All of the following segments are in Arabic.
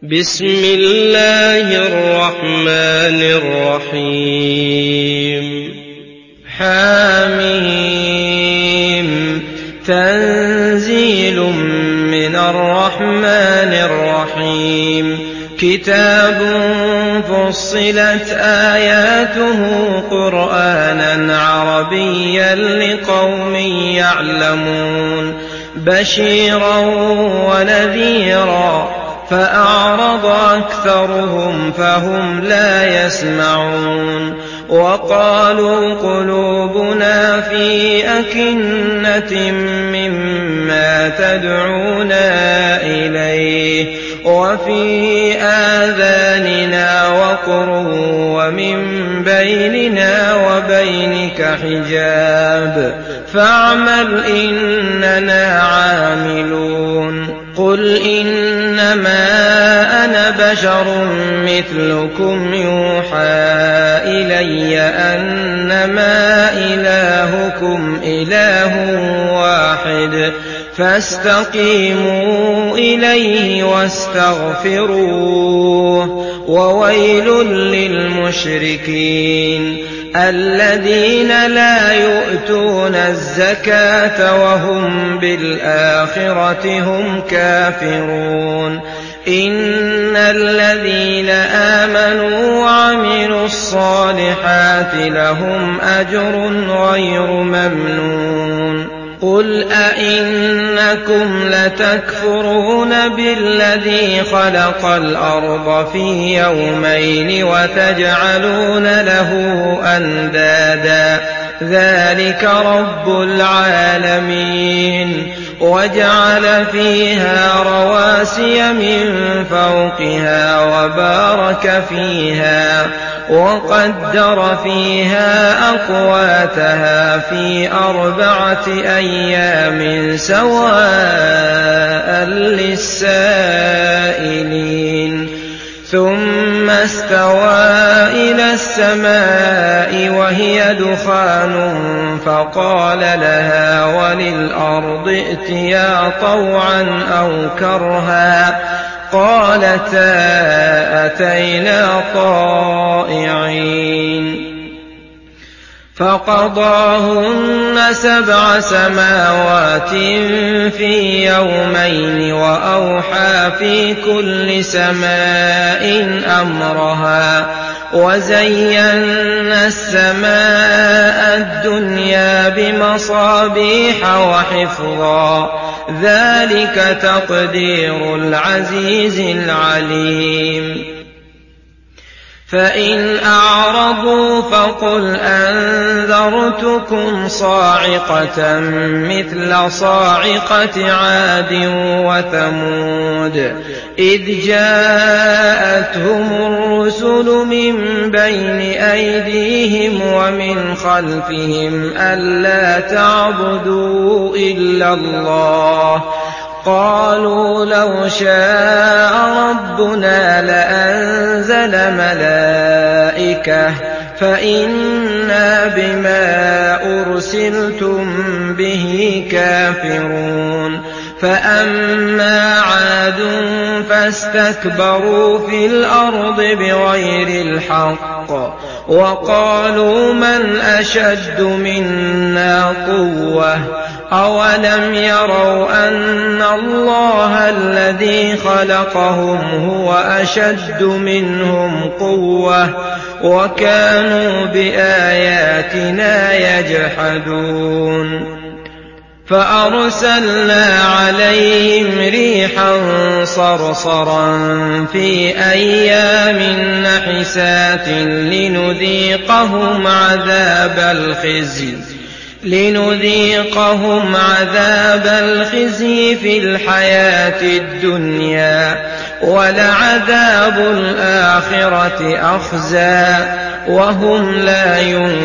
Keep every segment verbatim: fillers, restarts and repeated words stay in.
بسم الله الرحمن الرحيم حاميم تنزيل من الرحمن الرحيم كتاب فصلت آياته قرآنا عربيا لقوم يعلمون بشيرا ونذيرا فأعرض أكثرهم فهم لا يسمعون وقالوا قلوبنا في أكنة مما تدعونا إليه وفي آذاننا وقر ومن بيننا وبينك حجاب فاعمل إننا عاملون قل إنما أنا بشر مثلكم يوحى إلي أنما إلهكم إله واحد فاستقيموا إليه واستغفروه وويل للمشركين الذين لا يؤتون الزكاة وهم بالآخرة هم كافرون إن الذين آمنوا وعملوا الصالحات لهم أجر غير ممنون قل أئنكم لتكفرون بالذي خلق الأرض في يومين وتجعلون له أندادا ذلك رب العالمين وجعل فيها رواسي من فوقها وبارك فيها وقدر فيها أقواتها في أربعة أيام سواء للسائلين ثم استوى إلى السماء وهي دخان فقال لها وللأرض ائتيا طوعا أو كرها قالتا أتينا طائعين فقضاهن سبع سماوات في يومين وأوحى في كل سماء أمرها وزينا السماء الدنيا بمصابيح وحفظا ذلك تقدير العزيز العليم فإن أعرضوا فقل أنذرتكم صاعقة مثل صاعقة عاد وثمود إذ جاءتهم الرسل من بين أيديهم ومن خلفهم ألا تعبدوا إلا الله قالوا لو شاء ربنا لأنزل ملائكة فإنا بما أرسلتم به كافرون فأما عاد فاستكبروا في الأرض بغير الحق وقالوا من أشد منا قوة أولم يروا أن الله الذي خلقهم هو أشد منهم قوة وكانوا بآياتنا يجحدون فأرسلنا عليهم ريحا صرصرا في أيام نحسات لنذيقهم عذاب الخزي لنذيقهم عذاب الخزي في الحياة الدنيا ولعذاب الآخرة أخزى وهم لا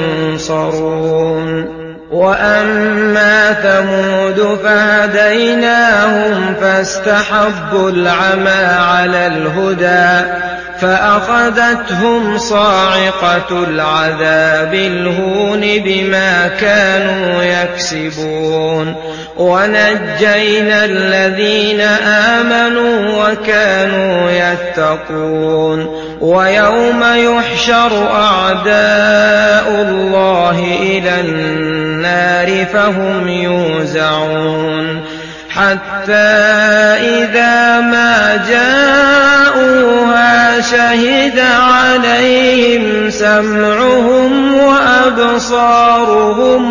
ينصرون وأما ثمود فهديناهم فاستحبوا العمى على الهدى فأخذتهم صاعقة العذاب الهون بما كانوا يكسبون ونجينا الذين آمنوا وكانوا يتقون ويوم يحشر أعداء الله إلى النار فهم يوزعون حتى إذا ما جاءوها شهد عليهم سمعهم وأبصارهم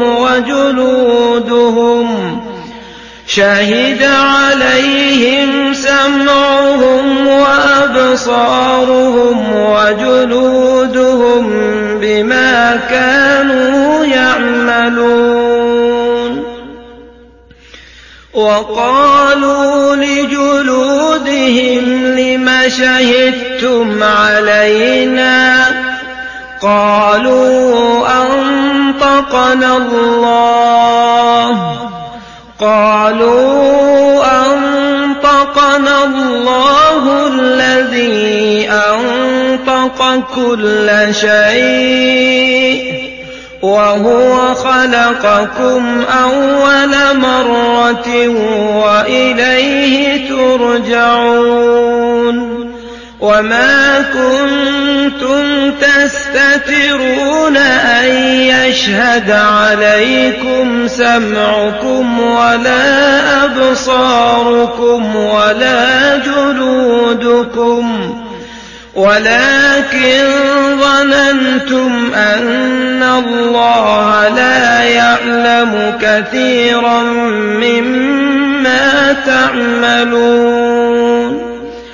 وجلودهم شهد عليهم سمعهم وأبصارهم وجلودهم بما كانوا يعملون وقالوا لجلودهم لم شهدتم علينا قالوا أنطقنا الله قالوا أنطقنا الله الذي أنطق كل شيء وهو خلقكم أول مرة وإليه ترجعون وما كنتم تستترون أن يشهد عليكم سمعكم ولا أبصاركم ولا جلودكم ولكن ظننتم أن الله لا يعلم كثيرا مما تعملون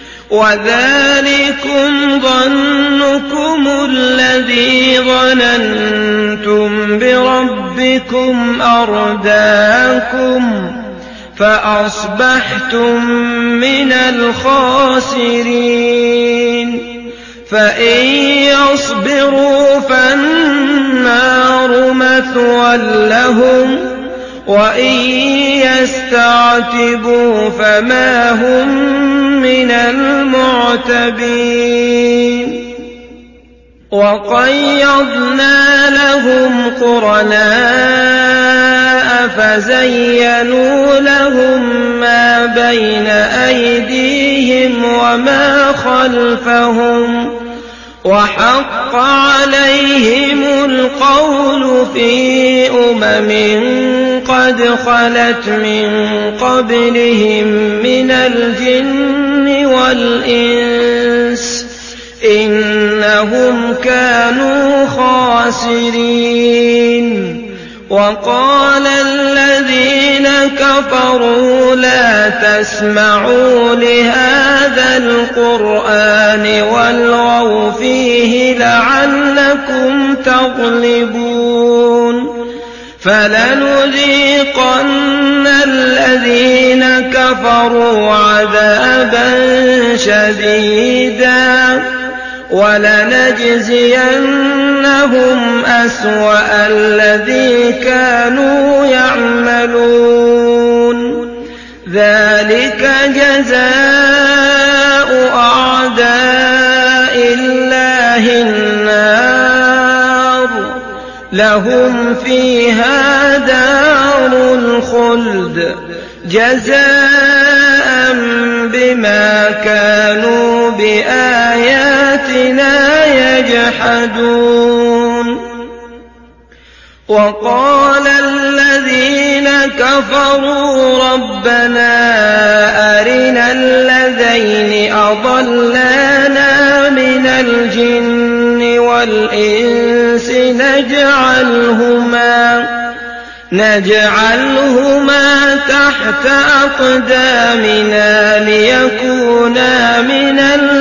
وذلكم ظنكم الذي ظننتم بربكم أرداكم فأصبحتم من الخاسرين فإن يصبروا فالنار مثوى لهم وإن يستعتبوا فما هم من المعتبين وقيضنا لهم قرناء فزينوا لهم ما بين أيديهم وما خلفهم وحق عليهم القول في أمم قد خلت من قبلهم من الجن والإنس إنهم كانوا خاسرين وقال الذين كفروا لا تسمعوا لهذا القرآن والغوا فيه لعلكم تغلبون فلنذيقن الذين كفروا عذابا شديدا ولنجزينهم أسوأ الذي كانوا يعملون ذلك جزاء أعداء الله النار لهم فيها دار الخلد جزاء بما كانوا بآياتنا يجحدون وقال الذين كفروا ربنا أرنا الذين أضلانا من الجن والإنس نجعلهما نجعلهما تحت أقدامنا ليكونا من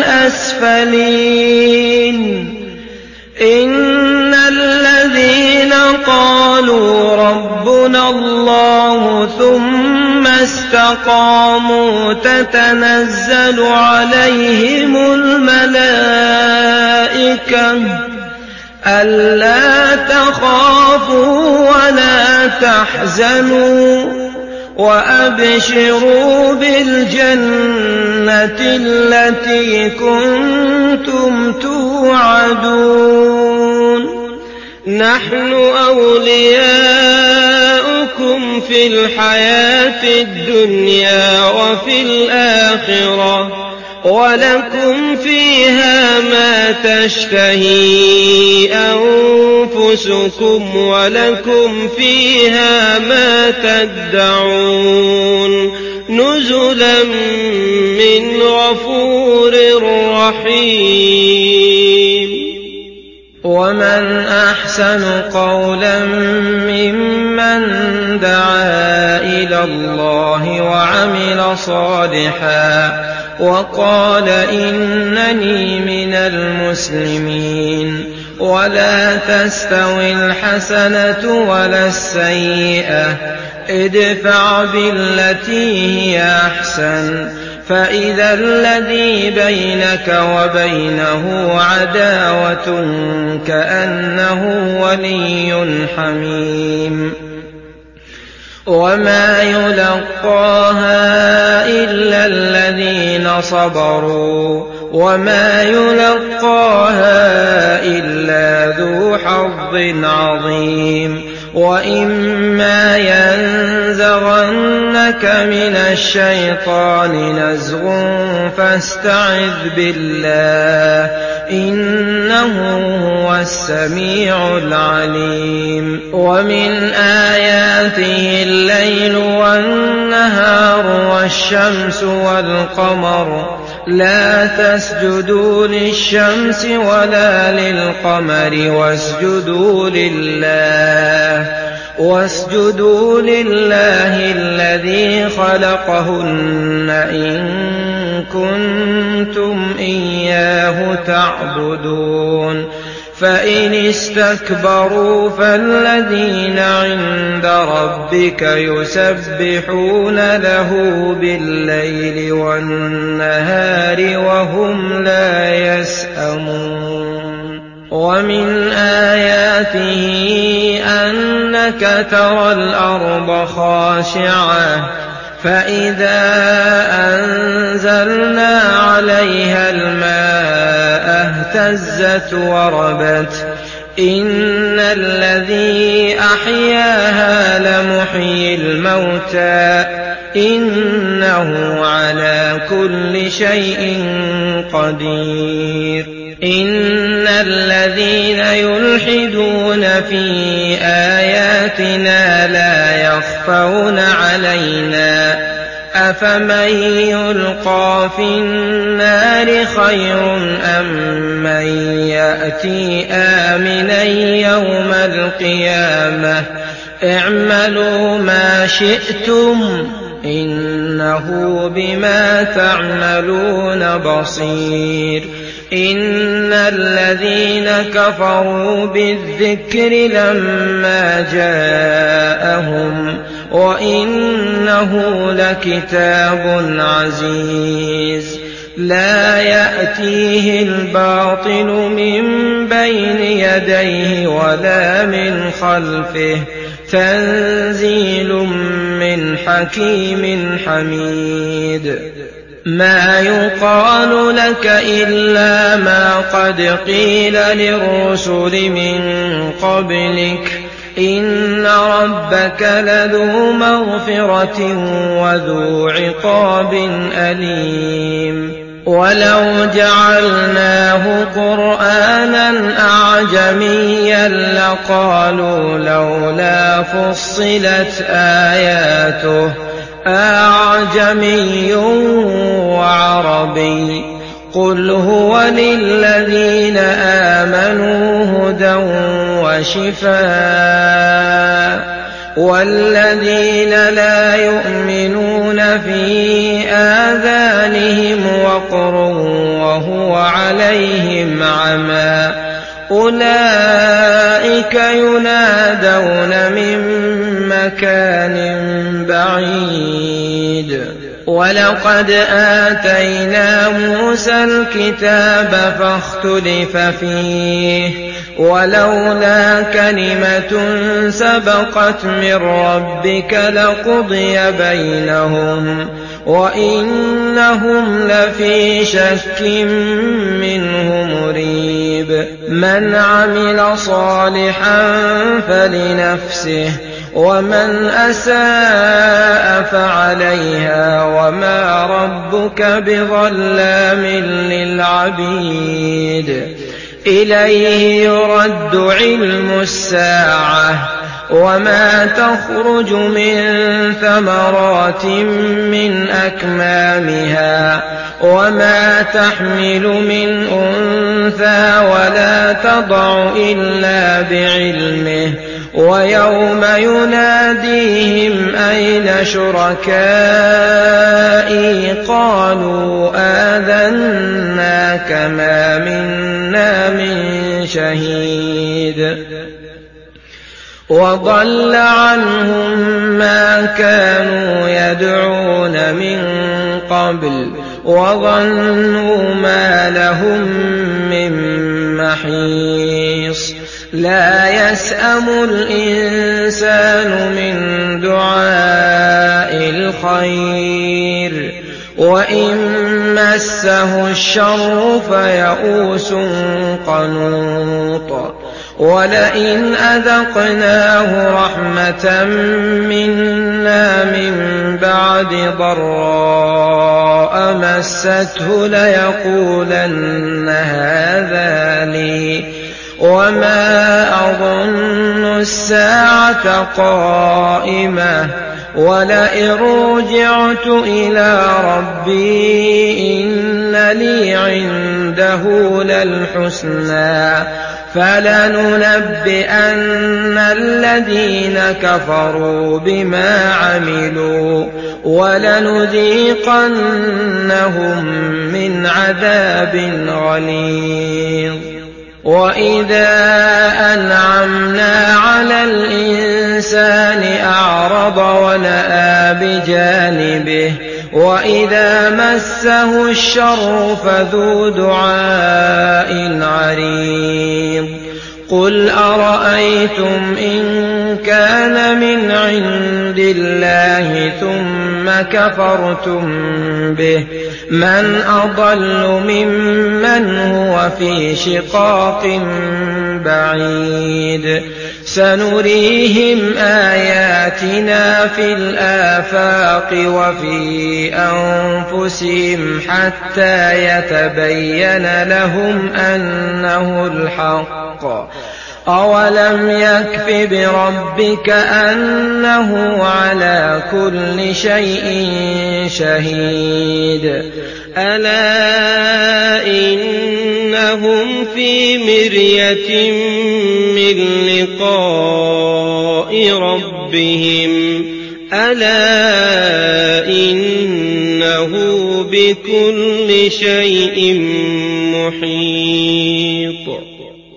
الأسفلين إن الذين قالوا ربنا الله ثم استقاموا تتنزل عليهم الملائكة ألا تخافوا ولا تحزنوا وأبشروا بالجنة التي كنتم توعدون نحن أولياؤكم ولكم في الحياة الدنيا وفي الآخرة ولكم فيها ما تشتهي أنفسكم ولكم فيها ما تدعون نزلا من غفور رحيم. ومن أحسن قولا ممن دعا إلى الله وعمل صالحا وقال إنني من المسلمين. ولا تستوي الحسنة ولا السيئة ادفع بالتي هي أحسن فإذا الذي بينك وبينه عداوة كأنه ولي حميم. وما يلقاها إلا الذين صبروا وما يلقاها إلا ذو حظ عظيم. وإما ينزغنك من الشيطان نزغ فاستعذ بالله إنه هو السميع العليم. ومن آياته الليل والنهار والشمس والقمر لا تسجدوا للشمس ولا للقمر واسجدوا لله واسجدوا لله الذي خلقهن إن كنتم إياه تعبدون. فإن استكبروا فالذين عند ربك يسبحون له بالليل والنهار وهم لا يسأمون. ومن آياته أنك ترى الأرض خاشعة فإذا أنزلنا عليها الماء اهتزت وربت إن الذي أحياها لمحيي الموتى إنه على كل شيء قدير. إن الذين يلحدون في آياتنا لا يخفون علينا أفمن يلقى في النار خير أم من يأتي آمنا يوم القيامة اعملوا ما شئتم إنه بما تعملون بصير. إن الذين كفروا بالذكر لما جاءهم وإنه لكتاب عزيز لا يأتيه الباطل من بين يديه ولا من خلفه تنزيل من حكيم حميد. ما يقال لك إلا ما قد قيل للرسل من قبلك إن ربك لذو مغفرة وذو عقاب أليم. ولو جعلناه قرآنا أعجميا لقالوا لولا فصلت آياته أعجمي وعربي قل هو للذين آمنوا هدى وشفاء والذين لا يؤمنون في آذانهم وقر وهو عليهم عمى أولئك ينادون من مكان بعيد. ولقد آتينا موسى الكتاب فاختلف فيه ولولا كلمة سبقت من ربك لقضي بينهم وإنهم لفي شك منه مريب. من عمل صالحا فلنفسه ومن أساء فعليها وما ربك بظلام للعبيد إليه يرد علم الساعة وما تخرج من ثمرات من أكمامها وما تحمل من أنثى ولا تضع إلا بعلمه ويوم يناديهم أين شركائي قالوا آذناك ما منا من شهيد وضل عنهم ما كانوا يدعون من قبل وظنوا ما لهم من محيص لا يسأم الإنسان من دعاء الخير وإن مسه الشر فيئوس قنوط ولئن أذقناه رحمة منا من بعد ضراء مسته ليقولن هذا لي وما أظن الساعة قائمة ولئن رجعت إلى ربي إن لي عنده للحسنى فلننبئن الذين كفروا بما عملوا ولنذيقنهم من عذاب غليظ وإذا أنعمنا على الإنسان أعرض ونأى بجانبه وإذا مسه الشر فذو دعاء عريض قل أرأيتم إن كان من عند الله ثم كفرتم به من أضل ممن هو في شقاق بعيد سنريهم آياتنا في الآفاق وفي أنفسهم حتى يتبين لهم أنه الحق أولم يكف بربك أنه على كل شيء شهيد ألا إنهم في مرية من لقاء ربهم ألا إنه بكل شيء محيط